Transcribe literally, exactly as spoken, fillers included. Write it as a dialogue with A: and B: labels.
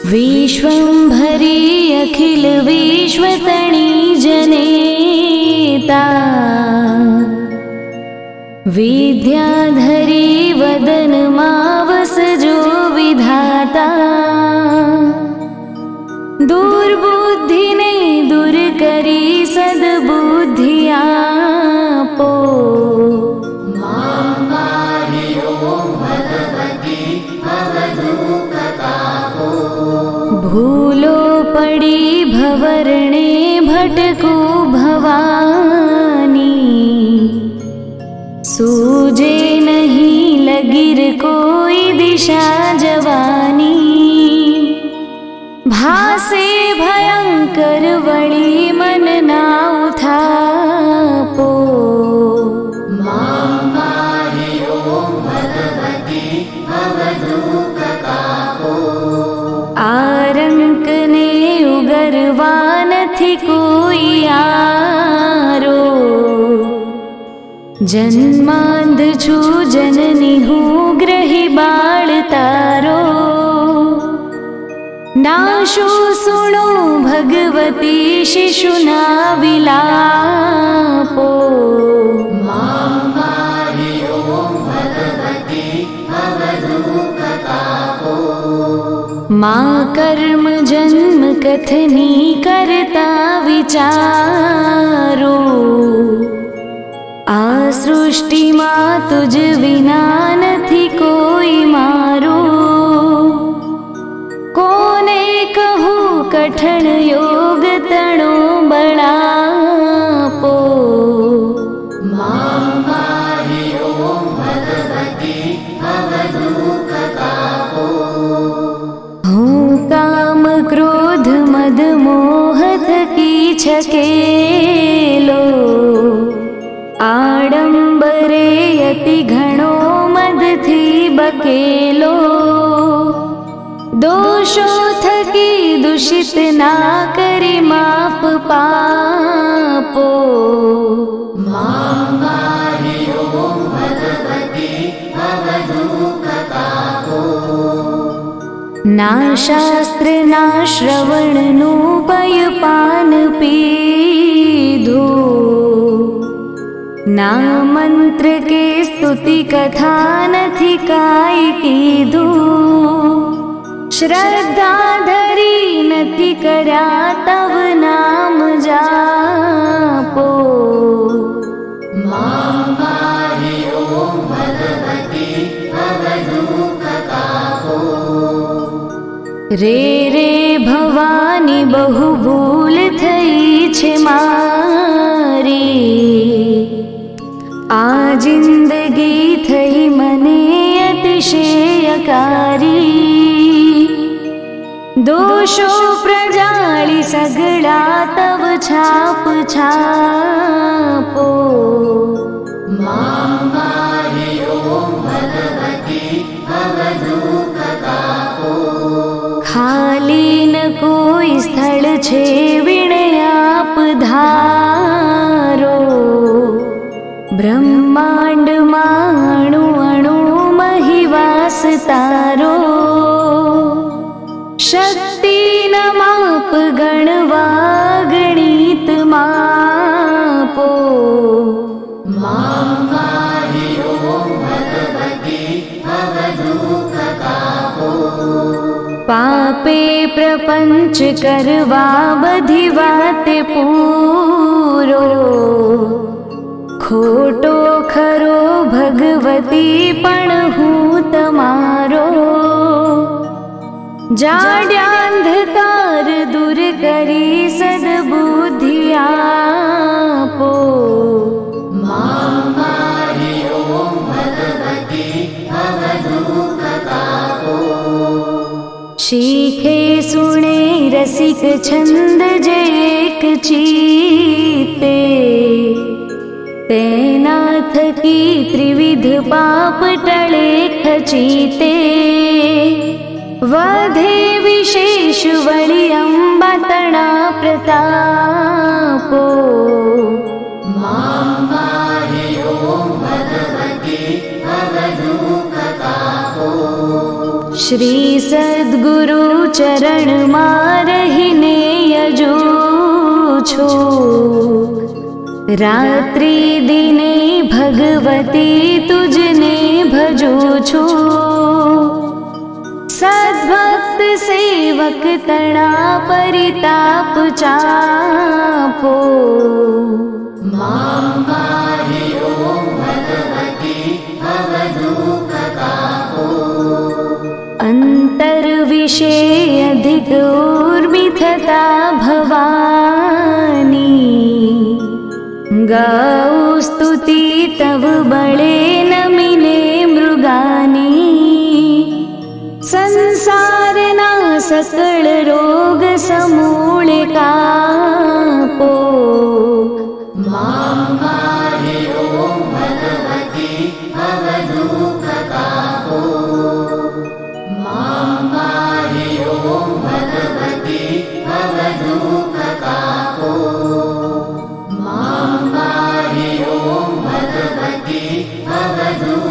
A: विश्वंभरी अखिल विश्वतणी जनेता विद्याधरी वदन मावस जो विधाता दुर्बुद्धि ने दूर करी सद्बुद्धि आपो भूलो पड़ी भवरणे भटको भवानी सूझे नहीं लगिर कोई दिशा जवानी भासे भयंकर वड़ी मन ना उठापो आरंक ने उगरवा नथी कोई आरो जन्मांध छू जननी हूँ ग्रही बाळ तारो नाशो सुनो भगवती शिशुना विलापो माँ कर्म जन्म कथनी करता विचारो आ सृष्टि मां तुझ विना नथी कोई मारो कोने कहूँ कठण योग तणो बळापो काम क्रोध मद मोह थकी छकेलो आडंबरे अति घणो मद थी बकेलो दोषो थकी दूषित ना करी माफ पापो ना शास्त्र ना श्रवण नु पय पान पीधो ना मंत्र के स्तुति कथा नथी काई कीधो श्रद्धा धरी नथी कर्या तव नाम जापो रे रे भवानी बहु भूल थई छे मारी आ जिंदगी थई मने अतिशयकारी दोषो प्रजाली सगळा तव छाप छापो खाली न कोई स्थल छे विणयाप धारो ब्रह्मांड माणु अणु महिवास तारो शक्ति न माप गणवा गणित मापो पापे प्रपंच करवा बधी वाते पूरो खोटो खरो भगवती पण हूँ तमारो जाड्यांधकार दूर करी सद्बुद्धि आपो शीखे सुने रसिक छंद जे एक चीते तेना थकी त्रिविध पाप टळे खचीते वधे विशेष वळी अंबा तणा प्रतापो श्री सद्गुरु चरण मारहिने यजो छो। रात्रि दिने भगवती तुझने भजो छो। सद्भक्त सेवक तणा परिताप चापो। मां पाहि ओम भगवती भवदुःख तापो। अंतर विषय अधिक उर्मिथता भवानी। गाओ स्तुति तव बड़े नमिने मृगानी। संसार ना सकल रोग समूल कापो। मां पाहि ओम भगवती भवदुःख तापो। मां पाहि ओम भगवती भवदुःख तापो। मां पाहि ओम भगवती भवदुःख